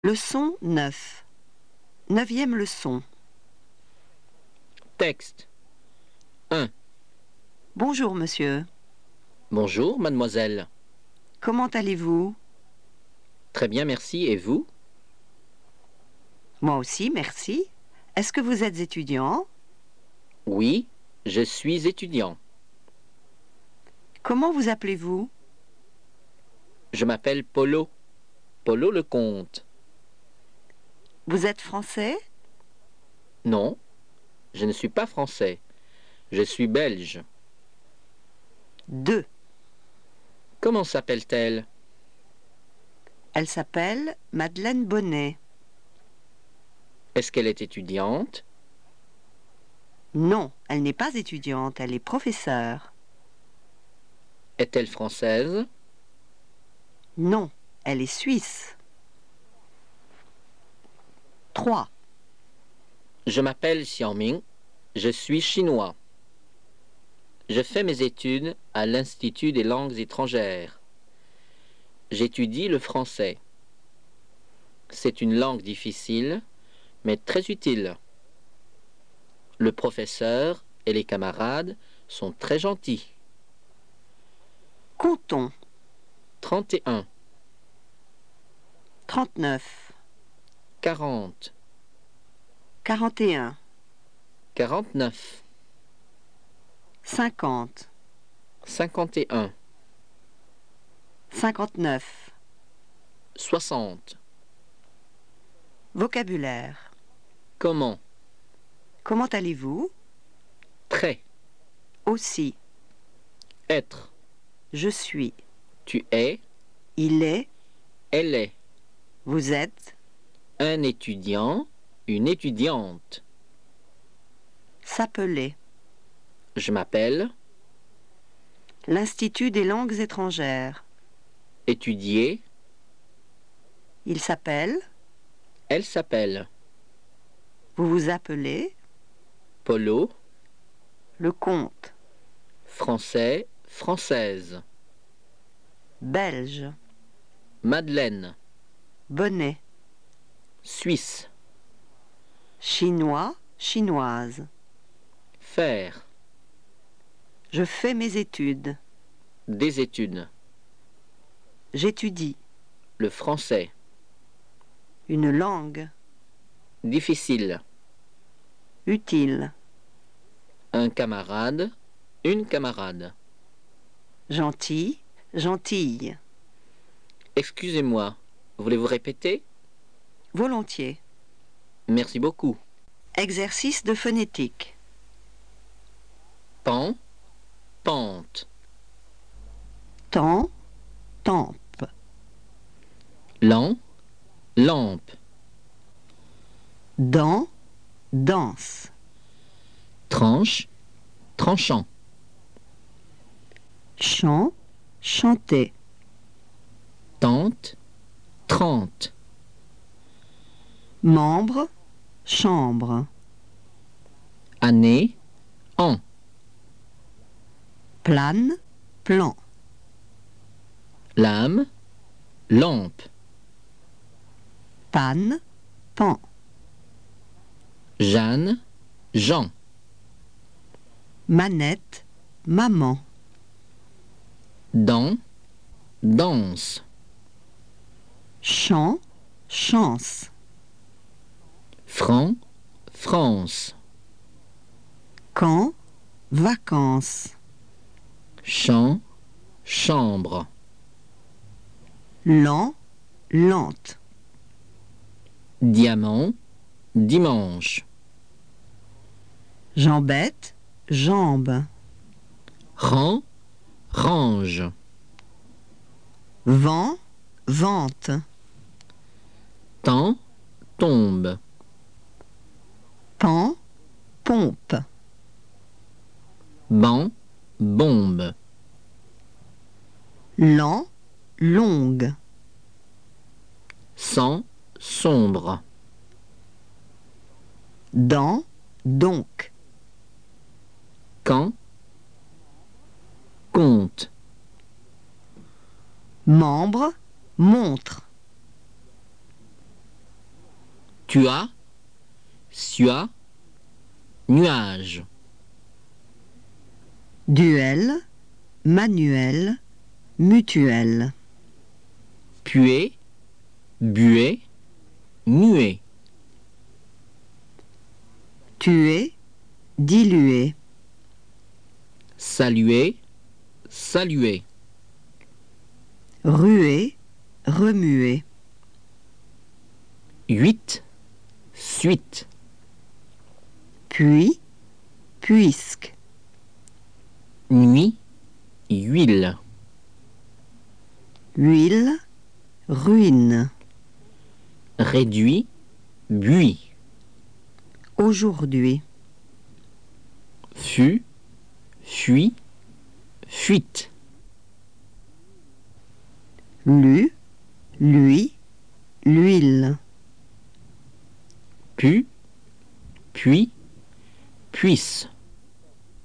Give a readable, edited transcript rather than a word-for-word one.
Leçon 9. Neuvième leçon. Texte 1. Bonjour monsieur. Bonjour, mademoiselle. Comment allez-vous? Très bien, merci. Et vous? Moi aussi, merci. Est-ce que vous êtes étudiant? Oui, je suis étudiant. Comment vous appelez-vous? Je m'appelle Polo. Polo Lecomte. Vous êtes français? Non, je ne suis pas français. Je suis belge. 2. Comment s'appelle-t-elle? Elle s'appelle Madeleine Bonnet. Est-ce qu'elle est étudiante? Non, elle n'est pas étudiante, elle est professeure. Est-elle française? Non, elle est suisse. 3. Je m'appelle Xiaoming. Je suis chinois. Je fais mes études à l'Institut des langues étrangères. J'étudie le français. C'est une langue difficile, mais très utile. Le professeur et les camarades sont très gentils. Comptons. 31, 39, 40, 41, 49, 50, 51, 59. 60. Vocabulaire. Comment? Comment allez-vous? Très. Aussi. Être. Je suis. Tu es. Il est. Elle est. Vous êtes. Un étudiant. Une étudiante. S'appeler. Je m'appelle. L'Institut des langues étrangères. Étudier. Il s'appelle. Elle s'appelle. Vous vous appelez. Polo. Le comte. Français. Française. Belge. Madeleine. Bonnet. Suisse. Chinois. Chinoise. Faire. Je fais mes études. Des études. J'étudie. Le français. Une langue. Difficile. Utile. Un camarade. Une camarade. Gentil. Gentille. Excusez-moi, voulez-vous répéter? Volontiers. Merci beaucoup. Exercice de phonétique. Pan, pente. Temps. Tempe. Lent, lampe. Dent. Danse. Tranche, tranchant. Chant. Chanter. Tente, trente. Membre. Chambre. Année, an. Plane. Plan. Lame, lampe. Panne. Pan. Jeanne, Jean. Manette. Maman. Dent, danse. Chant. Chance. Franc, France. Camp. Vacances. Champ, chambre. Lent. Lente. Diamant, dimanche. Jambette. Jambe. Rang, range. Vent. Vente. Temps, tombe. Pan. Pompe. Banc, bombe. Lent. Longue. Sang, sombre. Dent. Donc. Quand, compte. Membre. Montre. tua, sua, nuage. Duel, manuel, mutuel. Puer, buer, muer. Tuer, diluer. Saluer, saluer. Ruer, remuer. 8, suite. Puis, puisque. Nuit, huile. Huile, ruine. Réduit, buis. Aujourd'hui. Fut, fuit, fuite. Lu, lui, l'huile. Pu, puis, puisse.